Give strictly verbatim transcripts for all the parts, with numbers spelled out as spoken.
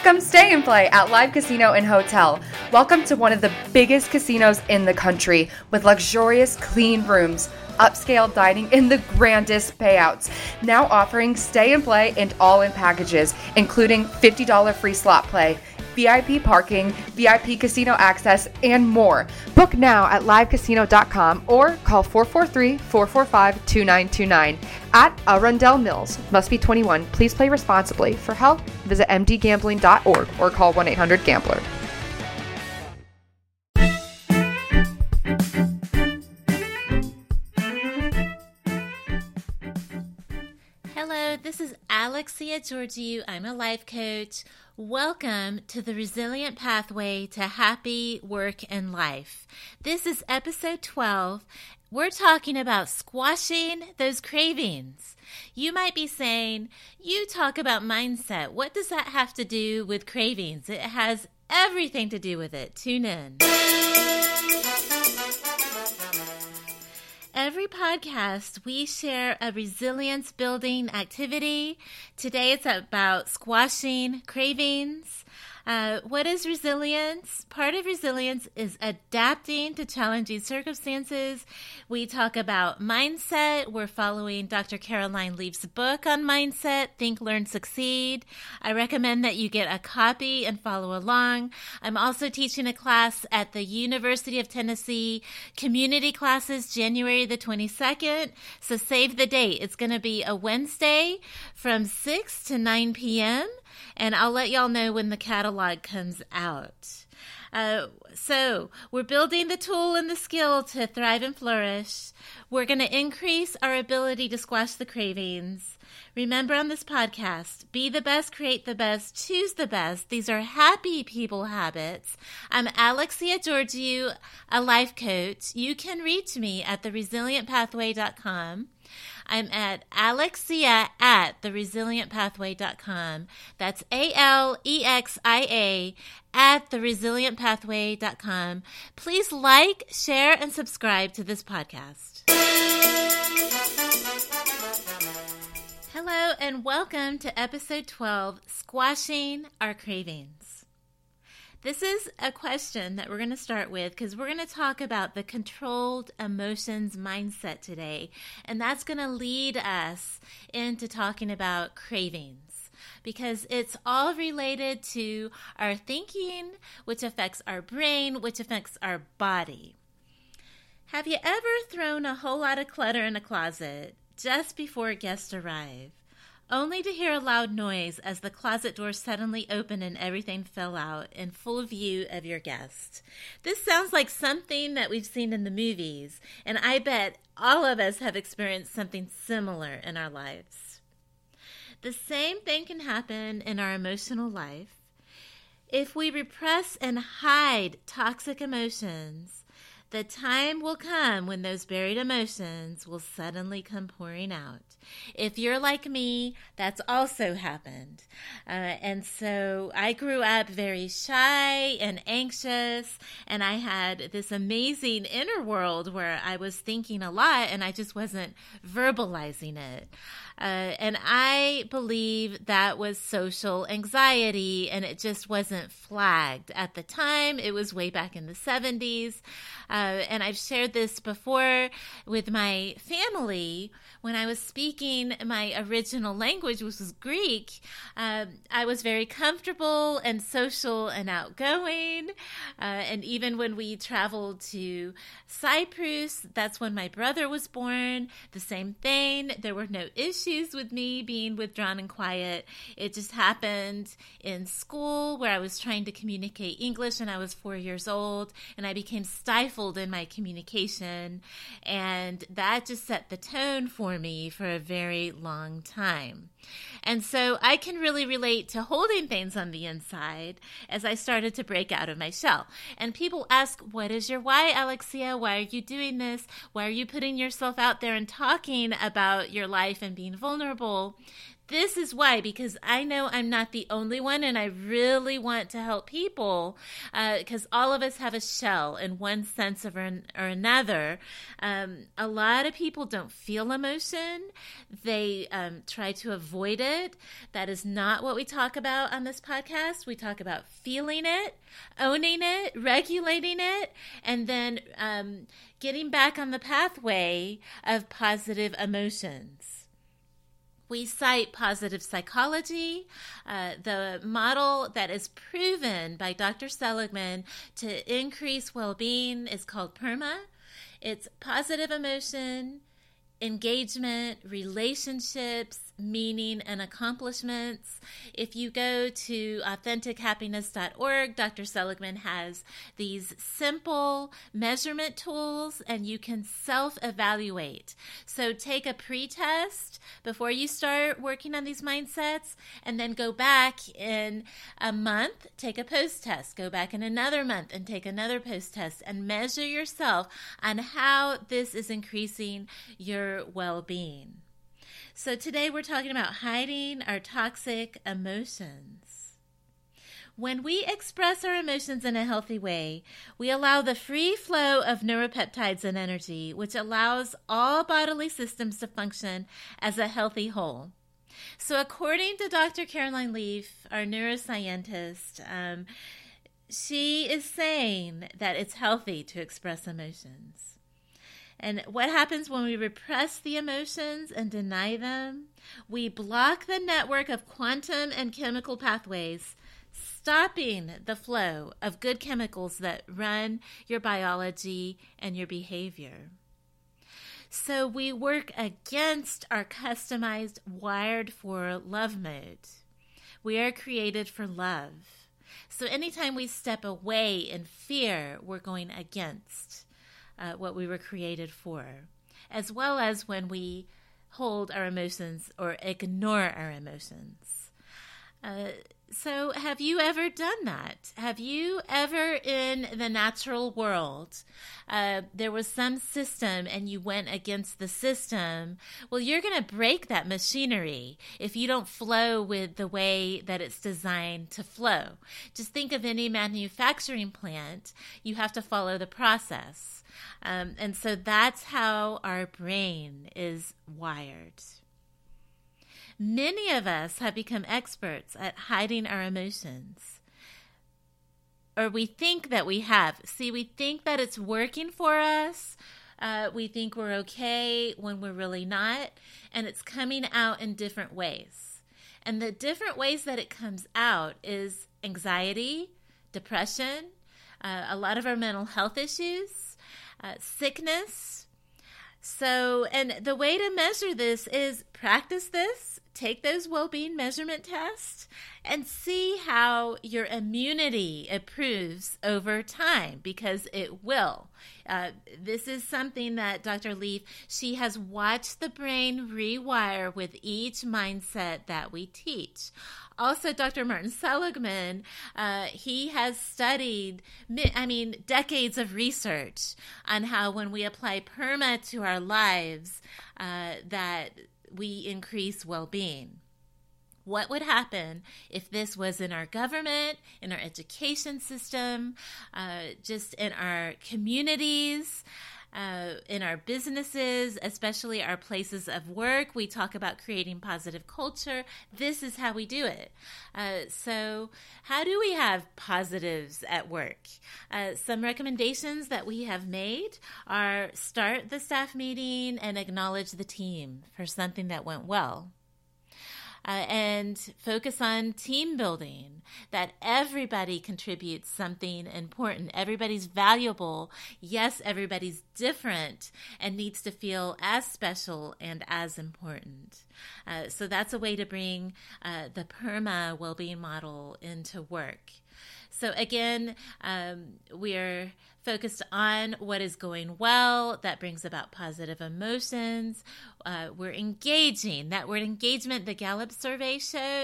Come stay and play at Live Casino and Hotel. Welcome to one of the biggest casinos in the country with luxurious, clean rooms, upscale dining, and the grandest payouts. Now offering stay and play and all-in packages, including fifty dollars free slot play, V I P parking, V I P casino access, and more. Book now at live casino dot com or call four four three, four four five, two nine two nine. At Arundel Mills. Must be twenty-one. Please play responsibly. For help, visit m d gambling dot org or call one eight hundred gambler. Hello, this is Alexia Georgiou. I'm a life coach. Welcome to the Resilient Pathway to Happy Work and Life. This is episode twelve. We're talking about squashing those cravings. You might be saying, you talk about mindset. What does that have to do with cravings? It has everything to do with it. Tune in. Every podcast, we share a resilience building activity. Today, it's about squashing cravings. Uh, what is resilience? Part of resilience is adapting to challenging circumstances. We talk about mindset. We're following Doctor Caroline Leaf's book on mindset, Think, Learn, Succeed. I recommend that you get a copy and follow along. I'm also teaching a class at the University of Tennessee Community Classes, January the twenty-second. So save the date. It's going to be a Wednesday from six to nine p.m., and I'll let y'all know when the catalog comes out. Uh, so we're building the tool and the skill to thrive and flourish. We're going to increase our ability to squash the cravings. Remember on this podcast, be the best, create the best, choose the best. These are happy people habits. I'm Alexia Georgiou, a life coach. You can reach me at the resilient pathway dot com. I'm at Alexia at the resilient pathway dot com. That's A L E X I A at the resilient pathway dot com. Please like, share, and subscribe to this podcast. Hello, and welcome to episode twelve, Squashing Our Cravings. This is a question that we're going to start with because we're going to talk about the controlled emotions mindset today, and that's going to lead us into talking about cravings because it's all related to our thinking, which affects our brain, which affects our body. Have you ever thrown a whole lot of clutter in a closet just before guests arrive, only to hear a loud noise as the closet door suddenly opened and everything fell out in full view of your guest? This sounds like something that we've seen in the movies, and I bet all of us have experienced something similar in our lives. The same thing can happen in our emotional life. If we repress and hide toxic emotions, the time will come when those buried emotions will suddenly come pouring out. If you're like me, that's also happened. Uh, and so I grew up very shy and anxious, and I had this amazing inner world where I was thinking a lot and I just wasn't verbalizing it. Uh, and I believe that was social anxiety, and it just wasn't flagged at the time. It was way back in the seventies. Uh, and I've shared this before with my family. When I was speaking my original language, which was Greek, uh, I was very comfortable and social and outgoing. Uh, and even when we traveled to Cyprus, that's when my brother was born. The same thing. There were no issues with me being withdrawn and quiet. It just happened in school where I was trying to communicate English and I was four years old, and I became stifled in my communication, and that just set the tone for me for a very long time. And so I can really relate to holding things on the inside as I started to break out of my shell. And people ask, what is your why, Alexia? Why are you doing this? Why are you putting yourself out there and talking about your life and being vulnerable? This is why, because I know I'm not the only one, and I really want to help people, because uh, all of us have a shell in one sense or, an, or another. Um, a lot of people don't feel emotion. They um, try to avoid it. That is not what we talk about on this podcast. We talk about feeling it, owning it, regulating it, and then um, getting back on the pathway of positive emotions. We cite positive psychology, uh, the model that is proven by Doctor Seligman to increase well-being is called PERMA. It's positive emotion, engagement, relationships, meaning, and accomplishments. If you go to authentic happiness dot org, Doctor Seligman has these simple measurement tools, and you can self-evaluate. So take a pre-test before you start working on these mindsets, and then go back in a month, take a post-test. Go back in another month and take another post-test, and measure yourself on how this is increasing your well-being. So today we're talking about hiding our toxic emotions. When we express our emotions in a healthy way, we allow the free flow of neuropeptides and energy, which allows all bodily systems to function as a healthy whole. So according to Doctor Caroline Leaf, our neuroscientist, um, she is saying that it's healthy to express emotions. And what happens when we repress the emotions and deny them? We block the network of quantum and chemical pathways, stopping the flow of good chemicals that run your biology and your behavior. So we work against our customized, wired for love mode. We are created for love. So anytime we step away in fear, we're going against Uh, what we were created for, as well as when we hold our emotions or ignore our emotions. Uh, so have you ever done that? Have you ever in the natural world, uh, there was some system and you went against the system? Well, you're going to break that machinery if you don't flow with the way that it's designed to flow. Just think of any manufacturing plant. You have to follow the process. Um, and so that's how our brain is wired. Many of us have become experts at hiding our emotions. Or we think that we have. See, we think that it's working for us. Uh, we think we're okay when we're really not. And it's coming out in different ways. And the different ways that it comes out is anxiety, depression, uh, a lot of our mental health issues, uh, sickness. So, and the way to measure this is practice this, take those well-being measurement tests, and see how your immunity improves over time, because it will. Uh, this is something that Doctor Leaf, she has watched the brain rewire with each mindset that we teach. Also, Doctor Martin Seligman, uh, he has studied, I mean, decades of research on how when we apply PERMA to our lives, uh, that we increase well-being. What would happen if this was in our government, in our education system, uh, just in our communities, uh, in our businesses, especially our places of work? We talk about creating positive culture. This is how we do it. Uh, so how do we have positives at work? Uh, some recommendations that we have made are start the staff meeting and acknowledge the team for something that went well. Uh, and focus on team building, that everybody contributes something important. Everybody's valuable. Yes, everybody's different and needs to feel as special and as important. Uh, so that's a way to bring uh, the PERMA well-being model into work. So again, um, we're focused on what is going well. That brings about positive emotions. Uh, we're engaging. That word engagement, the Gallup survey showed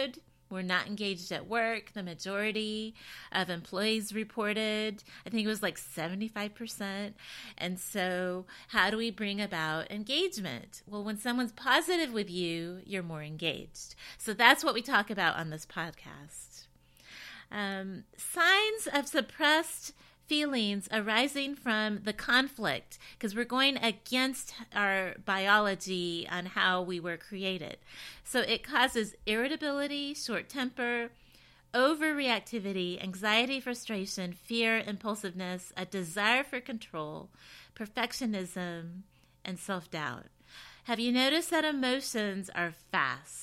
We're not engaged at work. The majority of employees reported, I think it was like seventy-five percent. And so how do we bring about engagement? Well, when someone's positive with you, you're more engaged. So that's what we talk about on this podcast. Um, signs of suppressed feelings arising from the conflict, because we're going against our biology on how we were created. So it causes irritability, short temper, overreactivity, anxiety, frustration, fear, impulsiveness, a desire for control, perfectionism, and self-doubt. Have you noticed that emotions are fast?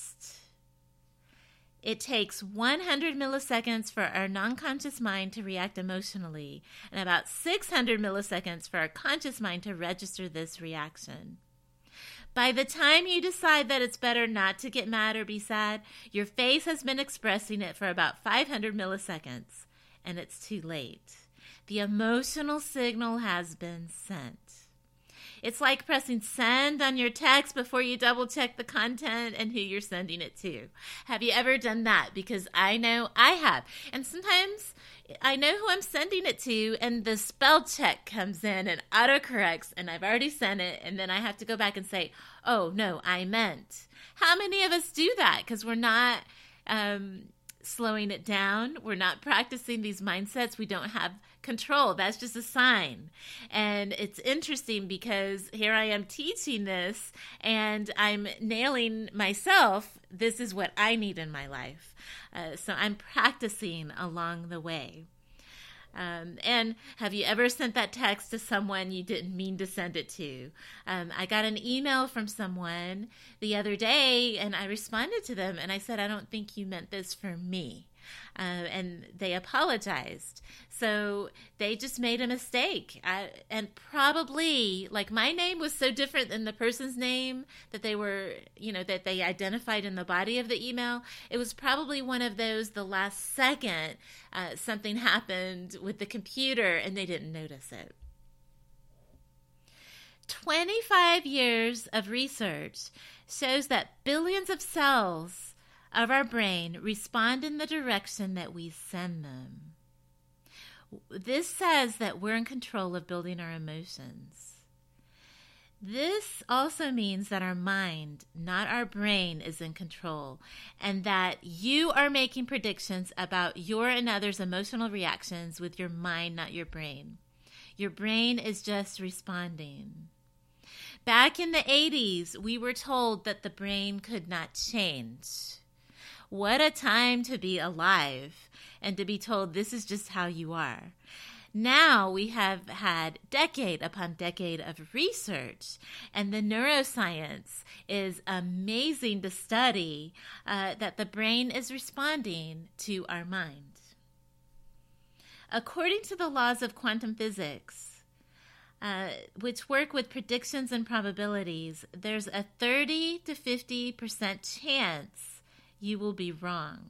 It takes one hundred milliseconds for our non-conscious mind to react emotionally, and about six hundred milliseconds for our conscious mind to register this reaction. By the time you decide that it's better not to get mad or be sad, your face has been expressing it for about five hundred milliseconds, and it's too late. The emotional signal has been sent. It's like pressing send on your text before you double check the content and who you're sending it to. Have you ever done that? Because I know I have. And sometimes I know who I'm sending it to, and the spell check comes in and autocorrects, and I've already sent it, and then I have to go back and say, oh, no, I meant. How many of us do that? Because we're not um, slowing it down. We're not practicing these mindsets. We don't have control. That's just a sign. And it's interesting because here I am teaching this and I'm nailing myself. This is what I need in my life. Uh, so I'm practicing along the way. Um, and have you ever sent that text to someone you didn't mean to send it to? Um, I got an email from someone the other day and I responded to them and I said, I don't think you meant this for me. Uh, and they apologized. So they just made a mistake. I, and probably, like, my name was so different than the person's name that they were, you know, that they identified in the body of the email. It was probably one of those, the last second, uh, something happened with the computer and they didn't notice it. twenty-five years of research shows that billions of cells of our brain respond in the direction that we send them. This says that we're in control of building our emotions. This also means that our mind, not our brain, is in control, and that you are making predictions about your and others' emotional reactions with your mind, not your brain. Your brain is just responding. Back in the eighties, we were told that the brain could not change. What a time to be alive and to be told this is just how you are. Now we have had decade upon decade of research, and the neuroscience is amazing to study uh, that the brain is responding to our mind. According to the laws of quantum physics, uh, which work with predictions and probabilities, there's a thirty to fifty percent chance you will be wrong.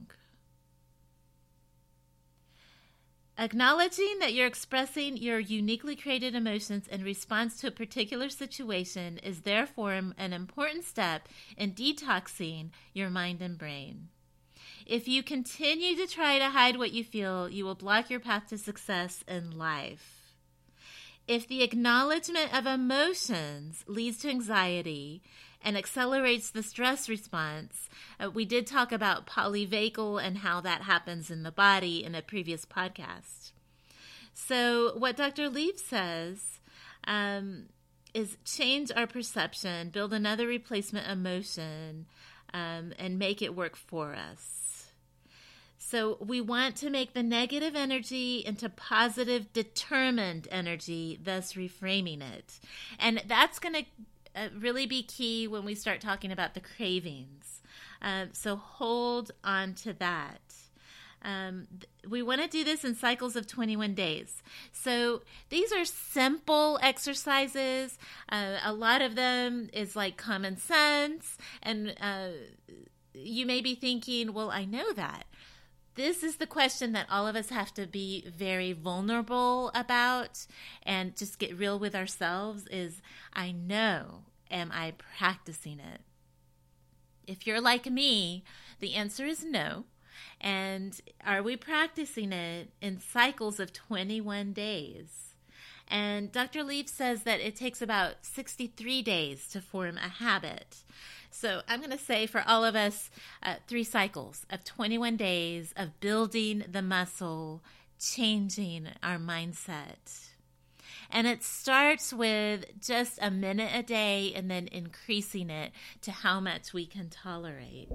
Acknowledging that you're expressing your uniquely created emotions in response to a particular situation is therefore an important step in detoxing your mind and brain. If you continue to try to hide what you feel, you will block your path to success in life. If the acknowledgement of emotions leads to anxiety and accelerates the stress response, uh, we did talk about polyvagal and how that happens in the body in a previous podcast. So what Doctor Leaf says um, is change our perception, build another replacement emotion, um, and make it work for us. So we want to make the negative energy into positive, determined energy, thus reframing it. And that's going to uh, really be key when we start talking about the cravings. Um, so hold on to that. Um, th- we want to do this in cycles of twenty-one days. So these are simple exercises. Uh, a lot of them is like common sense. And uh, you may be thinking, well, I know that. This is the question that all of us have to be very vulnerable about and just get real with ourselves is, I know, am I practicing it? If you're like me, the answer is no. And are we practicing it in cycles of twenty-one days? And Doctor Leaf says that it takes about sixty-three days to form a habit. So I'm going to say for all of us, uh, three cycles of twenty-one days of building the muscle, changing our mindset. And it starts with just a minute a day and then increasing it to how much we can tolerate.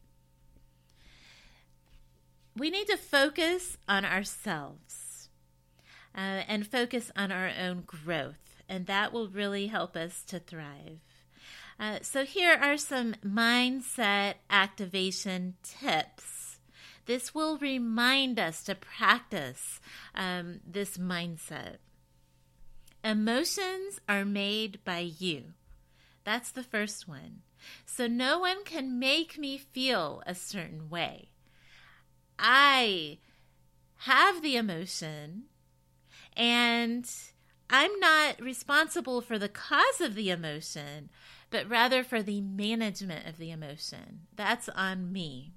We need to focus on ourselves uh, and focus on our own growth, and that will really help us to thrive. Uh, so here are some mindset activation tips. This will remind us to practice um, this mindset. Emotions are made by you. That's the first one. So no one can make me feel a certain way. I have the emotion, and I'm not responsible for the cause of the emotion, but rather for the management of the emotion. That's on me.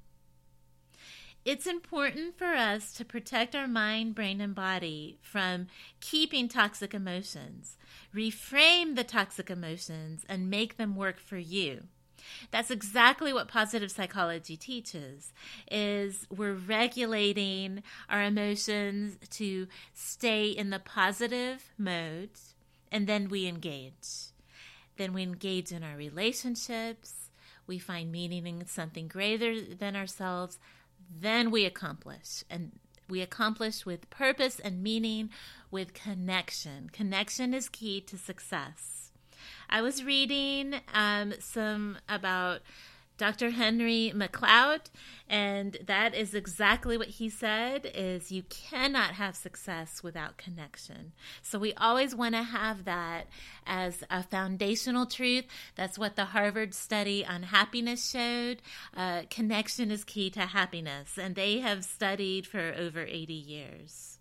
It's important for us to protect our mind, brain, and body from keeping toxic emotions. Reframe the toxic emotions and make them work for you. That's exactly what positive psychology teaches, is we're regulating our emotions to stay in the positive mode, and then we engage. Then we engage in our relationships. We find meaning in something greater than ourselves. Then we accomplish, and we accomplish with purpose and meaning, with connection. Connection is key to success. I was reading um, some about Doctor Henry McLeod, and that is exactly what he said, is you cannot have success without connection. So we always want to have that as a foundational truth. That's what the Harvard study on happiness showed. Uh, connection is key to happiness, and they have studied for over eighty years.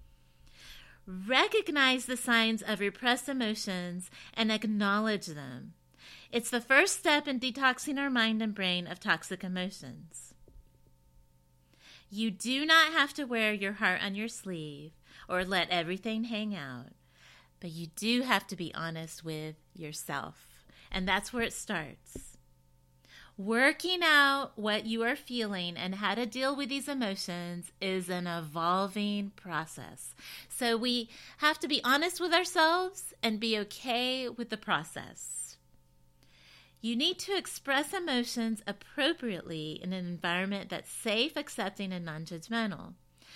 Recognize the signs of repressed emotions and acknowledge them. It's the first step in detoxing our mind and brain of toxic emotions. You do not have to wear your heart on your sleeve or let everything hang out, but you do have to be honest with yourself, and that's where it starts. Working out what you are feeling and how to deal with these emotions is an evolving process. So we have to be honest with ourselves and be okay with the process. You need to express emotions appropriately in an environment that's safe, accepting, and non-judgmental.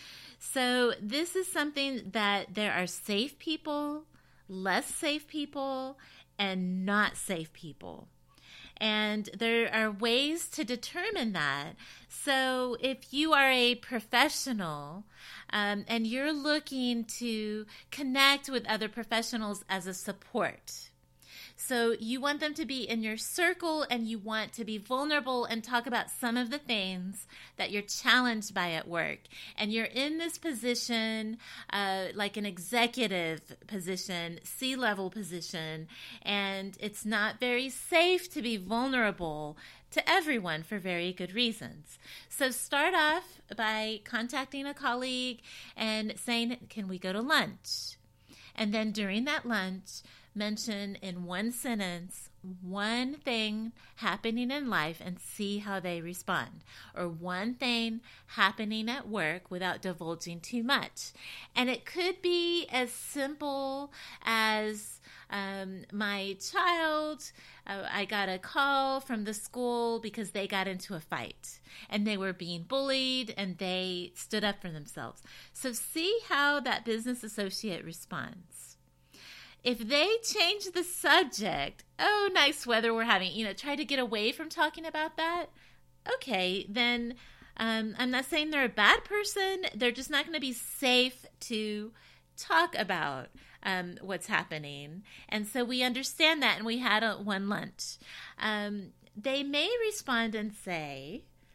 So this is something that there are safe people, less safe people, and not safe people. And there are ways to determine that. So if you are a professional um, and you're looking to connect with other professionals as a support, so you want them to be in your circle, and you want to be vulnerable and talk about some of the things that you're challenged by at work. And you're in this position, uh, like an executive position, C-level position, and it's not very safe to be vulnerable to everyone for very good reasons. So start off by contacting a colleague and saying, can we go to lunch? And then during that lunch, mention in one sentence one thing happening in life and see how they respond, or one thing happening at work without divulging too much. And it could be as simple as um, my child, uh, I got a call from the school because they got into a fight and they were being bullied and they stood up for themselves. So see how that business associate responds. If they change the subject, oh, nice weather we're having, you know, try to get away from talking about that, okay, then um, I'm not saying they're a bad person. They're just not going to be safe to talk about um, what's happening. And so we understand that, and we had a, one lunch. Um, they may respond and say,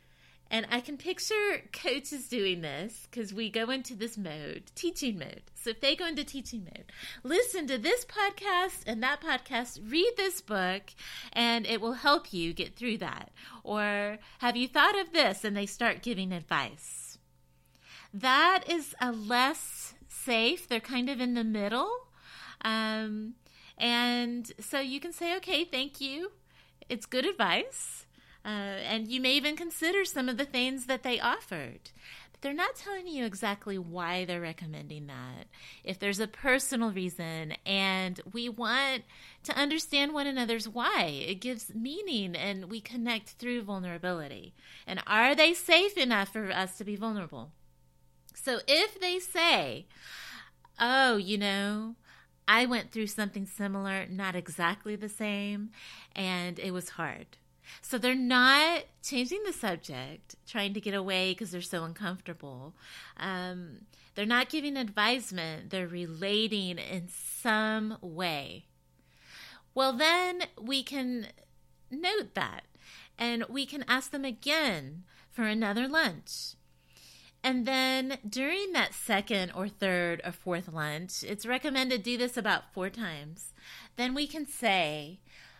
And I can picture coaches doing this because we go into this mode, teaching mode. So if they go into teaching mode, listen to this podcast and that podcast, read this book, and it will help you get through that. Or have you thought of this? And they start giving advice. That is a less safe. They're kind of in the middle. Um, and so you can say, okay, thank you. It's good advice. Uh, and you may even consider some of the things that they offered. But they're not telling you exactly why they're recommending that. If there's a personal reason, and we want to understand one another's why, it gives meaning and we connect through vulnerability. And are they safe enough for us to be vulnerable? So if they say, oh, you know, I went through something similar, not exactly the same, and it was hard. So they're not changing the subject, trying to get away because they're so uncomfortable. Um, they're not giving advisement. They're relating in some way. Well, then we can note that, and we can ask them again for another lunch. And then during that second or third or fourth lunch, it's recommended do this about four times. Then we can say,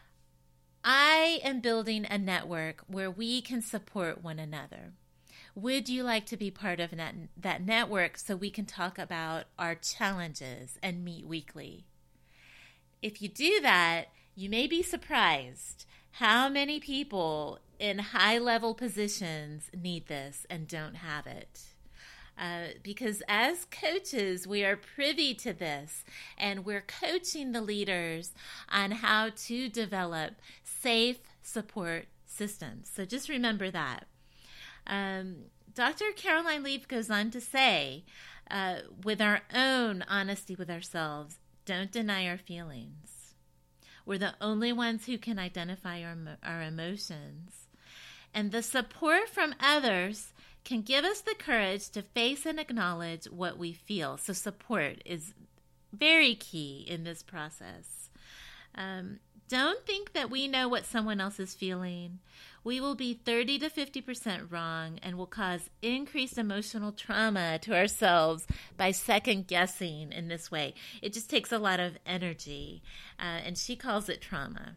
I am building a network where we can support one another. Would you like to be part of that, that network so we can talk about our challenges and meet weekly? If you do that, you may be surprised how many people in high-level positions need this and don't have it. Uh, because as coaches, we are privy to this, and we're coaching the leaders on how to develop safe support systems. So just remember that. Um, Doctor Caroline Leaf goes on to say, uh, with our own honesty with ourselves, don't deny our feelings. We're the only ones who can identify our, our emotions. And the support from others can give us the courage to face and acknowledge what we feel. So support is very key in this process. Um, don't think that we know what someone else is feeling. We will be thirty to fifty percent wrong and will cause increased emotional trauma to ourselves by second guessing in this way. It just takes a lot of energy, uh, and she calls it trauma.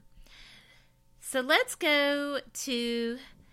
So let's go to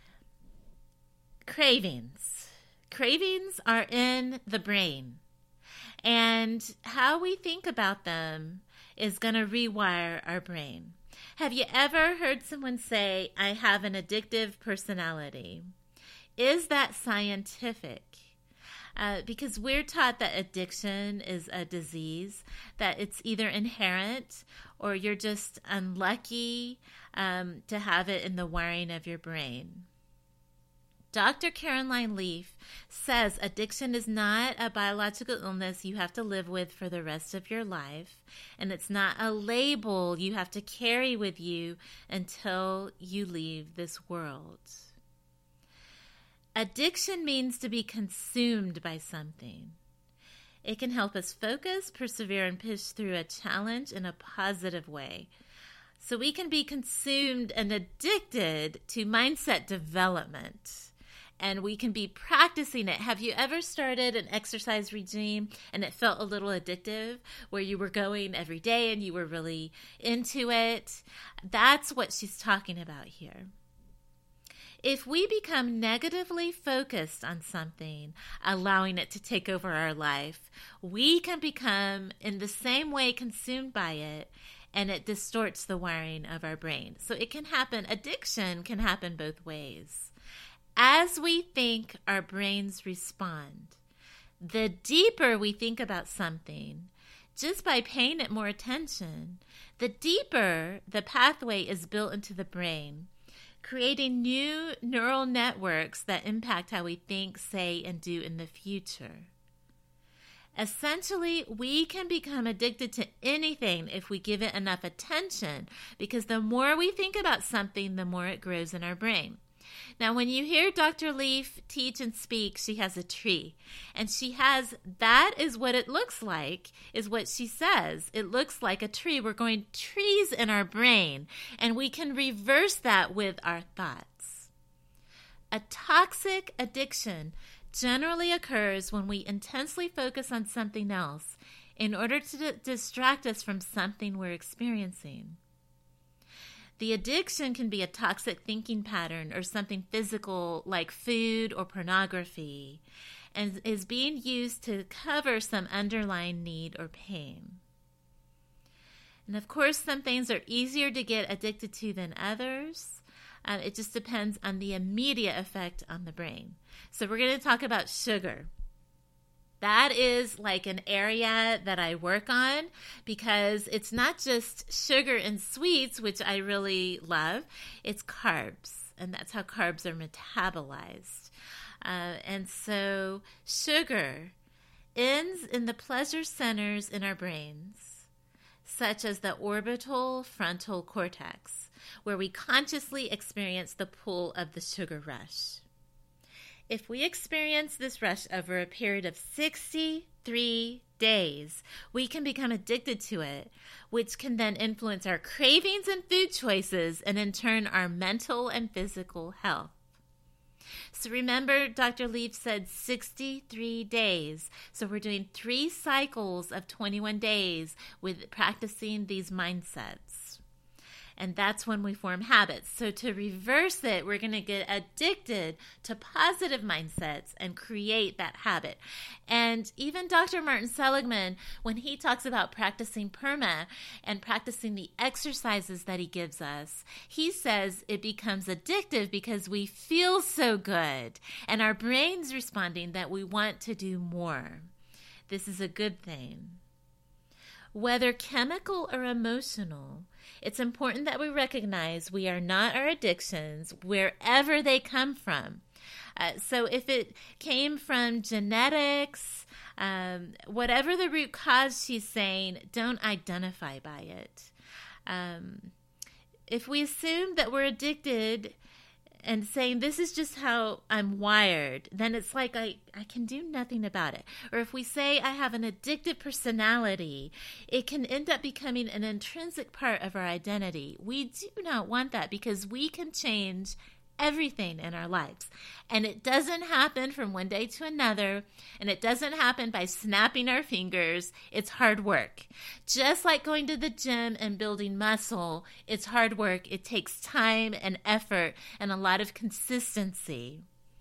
cravings. Cravings are in the brain, and how we think about them is going to rewire our brain. Have you ever heard someone say, I have an addictive personality? Is that scientific? Uh, because we're taught that addiction is a disease, that it's either inherent or you're just unlucky um, to have it in the wiring of your brain. Doctor Caroline Leaf says addiction is not a biological illness you have to live with for the rest of your life, and it's not a label you have to carry with you until you leave this world. Addiction means to be consumed by something. It can help us focus, persevere, and push through a challenge in a positive way. So we can be consumed and addicted to mindset development. And we can be practicing it. Have you ever started an exercise regime and it felt a little addictive, where you were going every day and you were really into it? That's what she's talking about here. If we become negatively focused on something, allowing it to take over our life, we can become in the same way consumed by it, and it distorts the wiring of our brain. So it can happen, addiction can happen both ways. As we think, our brains respond. The deeper we think about something, just by paying it more attention, the deeper the pathway is built into the brain, creating new neural networks that impact how we think, say, and do in the future. Essentially, we can become addicted to anything if we give it enough attention, because the more we think about something, the more it grows in our brain. Now, when you hear Doctor Leaf teach and speak, she has a tree. And she has, that is what it looks like, is what she says. It looks like a tree. We're going trees in our brain. And we can reverse that with our thoughts. A toxic addiction generally occurs when we intensely focus on something else in order to d- distract us from something we're experiencing. The addiction can be a toxic thinking pattern or something physical like food or pornography, and is being used to cover some underlying need or pain. And of course, some things are easier to get addicted to than others. Uh, it just depends on the immediate effect on the brain. So we're going to talk about sugar. That is like an area that I work on because it's not just sugar and sweets, which I really love. It's carbs, and that's how carbs are metabolized. Uh, and so sugar ends in the pleasure centers in our brains, such as the orbital frontal cortex, where we consciously experience the pull of the sugar rush. If we experience this rush over a period of sixty-three days, we can become addicted to it, which can then influence our cravings and food choices, and in turn our mental and physical health. So remember, Doctor Leaf said sixty-three days. So we're doing three cycles of twenty-one days with practicing these mindsets. And that's when we form habits. So to reverse it, we're going to get addicted to positive mindsets and create that habit. And even Doctor Martin Seligman, when he talks about practicing PERMA and practicing the exercises that he gives us, he says it becomes addictive because we feel so good and our brain's responding that we want to do more. This is a good thing. Whether chemical or emotional, it's important that we recognize we are not our addictions wherever they come from. Uh, so if it came from genetics, um, whatever the root cause she's saying, don't identify by it. Um, if we assume that we're addicted and saying, this is just how I'm wired, then it's like I, I can do nothing about it. Or if we say I have an addictive personality, it can end up becoming an intrinsic part of our identity. We do not want that because we can change everything in our lives. And it doesn't happen from one day to another, and it doesn't happen by snapping our fingers. It's hard work. Just like going to the gym and building muscle, it's hard work. It takes time and effort and a lot of consistency.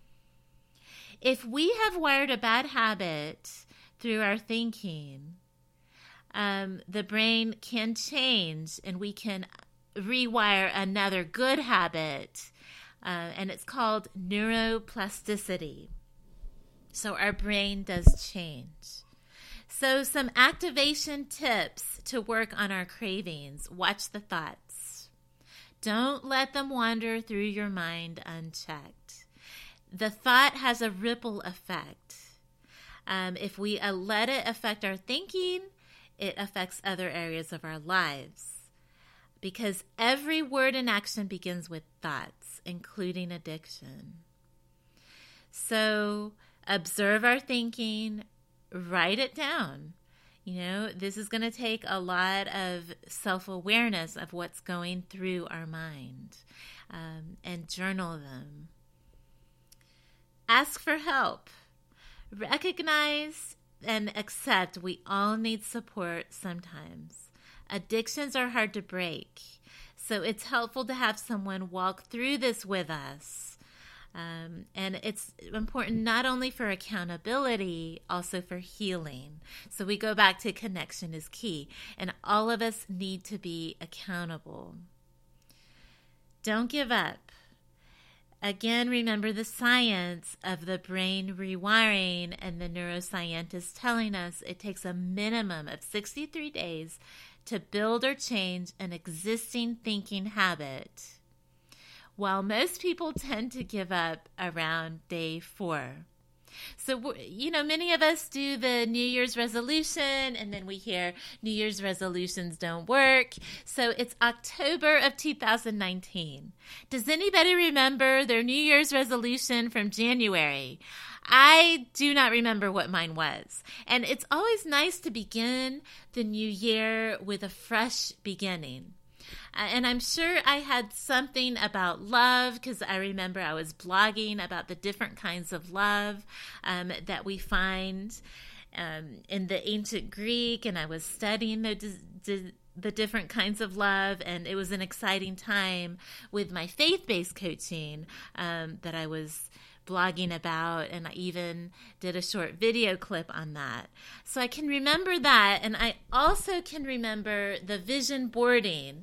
If we have wired a bad habit through our thinking, um, the brain can change and we can rewire another good habit. Uh, and it's called neuroplasticity. So our brain does change. So some activation tips to work on our cravings. Watch the thoughts. Don't let them wander through your mind unchecked. The thought has a ripple effect. Um, if we uh, let it affect our thinking, it affects other areas of our lives. Because every word and action begins with thoughts, including addiction. So observe our thinking, write it down. You know, this is going to take a lot of self-awareness of what's going through our mind, um, and journal them. Ask for help. Recognize and accept we all need support sometimes. Addictions are hard to break, so it's helpful to have someone walk through this with us. Um, and it's important not only for accountability, also for healing. So we go back to connection is key, and all of us need to be accountable. Don't give up. Again, remember the science of the brain rewiring and the neuroscientists telling us it takes a minimum of sixty-three days to build or change an existing thinking habit, while most people tend to give up around day four. So, you know, many of us do the New Year's resolution, and then we hear New Year's resolutions don't work. So it's October of two thousand nineteen. Does anybody remember their New Year's resolution from January? I do not remember what mine was. And it's always nice to begin the new year with a fresh beginning. And I'm sure I had something about love because I remember I was blogging about the different kinds of love um, that we find um, in the ancient Greek, and I was studying the, the, the different kinds of love, and it was an exciting time with my faith-based coaching um, that I was blogging about, and I even did a short video clip on that. So I can remember that, and I also can remember the vision boarding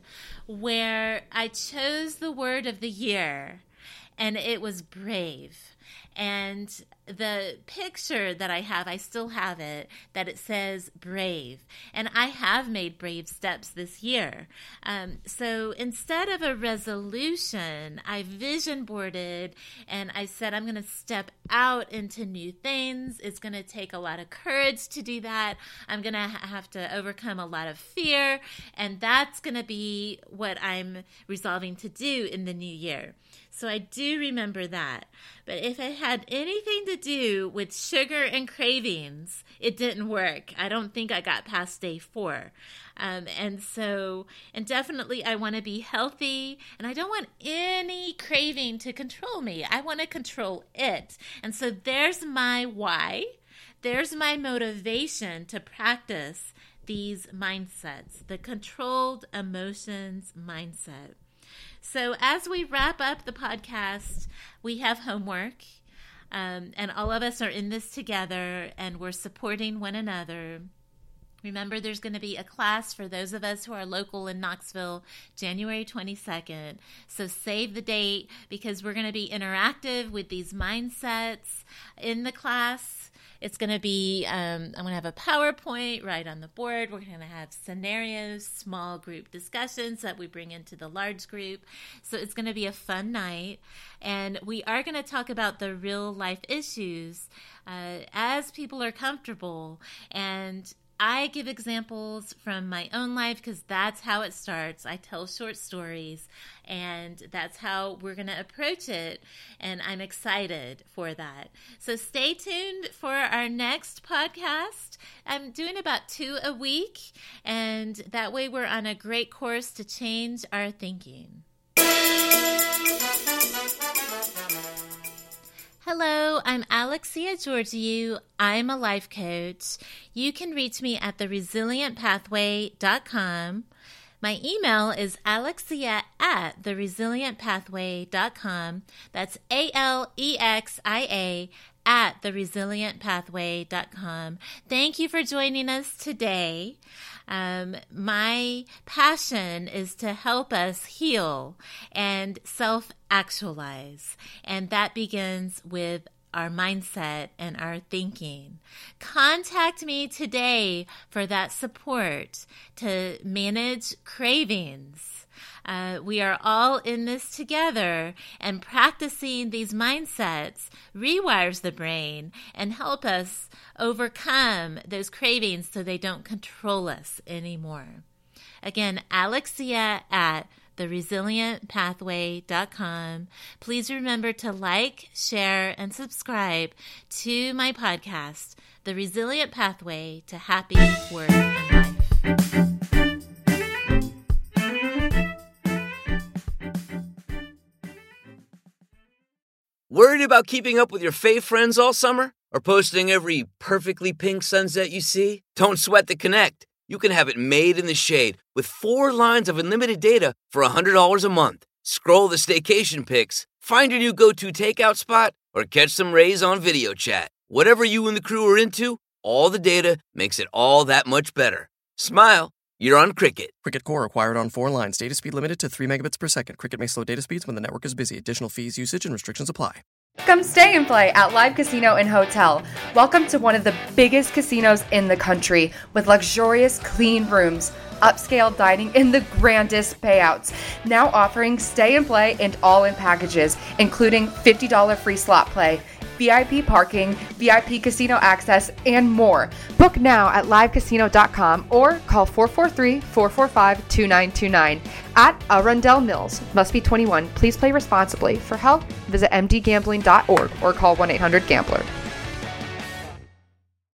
where I chose the word of the year, and it was brave. And the picture that I have, I still have it, that it says brave. And I have made brave steps this year. Um, so instead of a resolution, I vision boarded and I said, I'm going to step out into new things. It's going to take a lot of courage to do that. I'm going to ha- have to overcome a lot of fear. And that's going to be what I'm resolving to do in the new year. So I do remember that. But if it had anything to do with sugar and cravings, it didn't work. I don't think I got past day four. Um, and so, and definitely I want to be healthy, and I don't want any craving to control me. I want to control it. And so there's my why. There's my motivation to practice these mindsets, the controlled emotions mindset. So as we wrap up the podcast, we have homework, um, and all of us are in this together, and we're supporting one another. Remember, there's going to be a class for those of us who are local in Knoxville, January twenty-second. So save the date because we're going to be interactive with these mindsets in the class. It's going to be, um, I'm going to have a PowerPoint right on the board. We're going to have scenarios, small group discussions that we bring into the large group. So it's going to be a fun night. And we are going to talk about the real life issues uh, as people are comfortable. And I give examples from my own life because that's how it starts. I tell short stories, and that's how we're going to approach it, and I'm excited for that. So stay tuned for our next podcast. I'm doing about two a week, and that way we're on a great course to change our thinking. Hello, I'm Alexia Georgiou. I'm a life coach. You can reach me at the resilient pathway dot com. My email is alexia at the resilient pathway dot com. That's A L E X I A at the resilient pathway dot com. Thank you for joining us today. Um, my passion is to help us heal and self-actualize, and that begins with our mindset and our thinking. Contact me today for that support to manage cravings. Uh, we are all in this together, and practicing these mindsets rewires the brain and help us overcome those cravings so they don't control us anymore. Again, Alexia at the resilient pathway dot com. Please remember to like, share, and subscribe to my podcast, The Resilient Pathway to Happy Work and Life. Worried about keeping up with your fave friends all summer? Or posting every perfectly pink sunset you see? Don't sweat the Connect. You can have it made in the shade with four lines of unlimited data for one hundred dollars a month. Scroll the staycation pics, find your new go-to takeout spot, or catch some rays on video chat. Whatever you and the crew are into, all the data makes it all that much better. Smile. You're on Cricket. Cricket Core acquired on four lines. Data speed limited to three megabits per second. Cricket may slow data speeds when the network is busy. Additional fees, usage, and restrictions apply. Come stay and play at Live Casino and Hotel. Welcome to one of the biggest casinos in the country with luxurious, clean rooms, upscale dining, and the grandest payouts. Now offering stay and play and all-in packages, including fifty dollars free slot play, V I P parking, V I P casino access, and more. Book now at live casino dot com or call four four three, four four five, two nine two nine. At Arundel Mills. Must be twenty-one. Please play responsibly. For help, visit m d gambling dot org or call one eight hundred gambler.